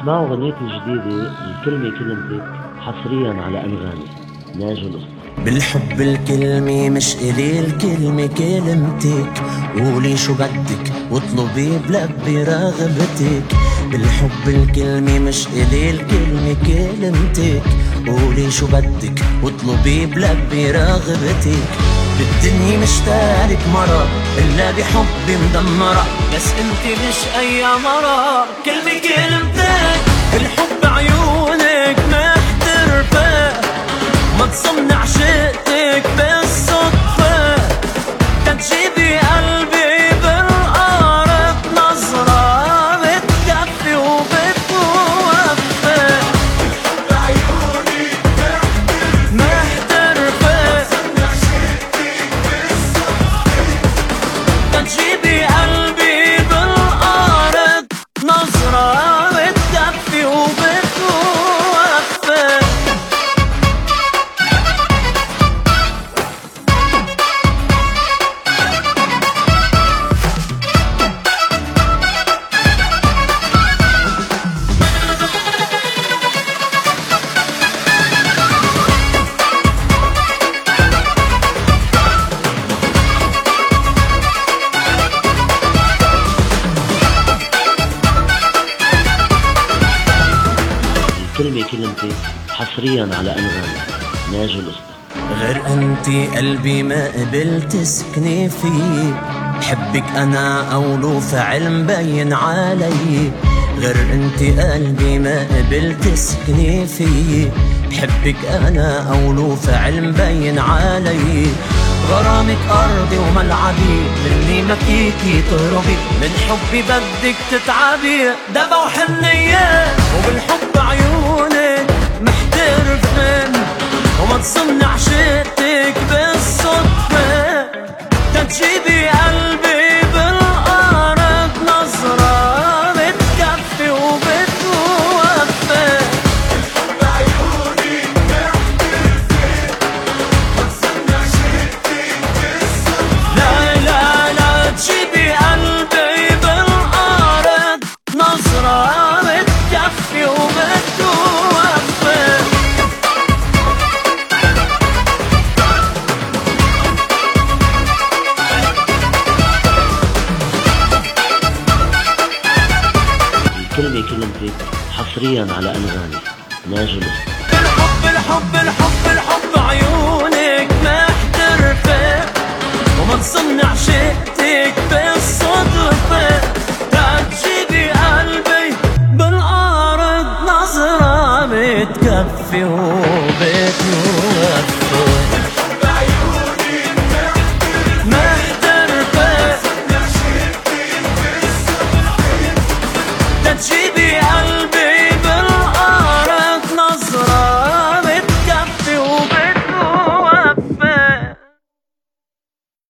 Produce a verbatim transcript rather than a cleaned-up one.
اسمعوا غنيتي الجديدة الكلمة كلمتك حصريا على أنغامي ناجو الأسطى. بالحب الكلمة مش إلي، الكلمة كلمتك. قولي شو بدك واطلبي بلبي رغبتك. بالحب الكلمة مش إلي، الكلمة كلمتك. قولي شو بدك واطلبي بلبي رغبتك. بالدنيا مشتارك مرة إلا بحبي مدمرة، بس انت مش أي مرة. كلمة كلمتك بالحب عيونك محترفة، ما تصنع شئتك بالصدفة. تجيبي قلبي بالأرض نظرة بتكفي وبتوفى. بالحب عيونك محترفة، ما تصنع شئتك بالصدفة. تجيبي قلبي بالأرض نظرة بتكفي وبتوفى. الكلمة كلمتك حصريا على أنغامي ناجو الأسطى. غير انتي قلبي ما قبلت تسكني فيه، بحبك انا اولو فعل مبين علي. غير انتي قلبي ما قبلت تسكني فيه، بحبك انا اولو فعل مبين علي. غرامك ارضي وملعبي، مني ما فيكي تهربي، من حبي بدك تتعبي. دمع وحنية وبالحب عيونك محترفين، وما تصنع شئتك بالصدفة. تجيبي قلبي بالأرض نظرة بتكفي وبتوفى. بالحب عيونك محترفة، ما تصنع شئتك بالصدفة. لا لا لا تجيبي قلبي بالأرض نظرة بتكفي وبتوفى. الكلمة كلمتك حصريا على أنغامي ناجو الأسطى. الحب الحب الحب الحب عيونك محترفة، وما تصنع شئتك بالصدفة. تجيبي قلبي بالأرض نظرة بتكفي وبتوفى.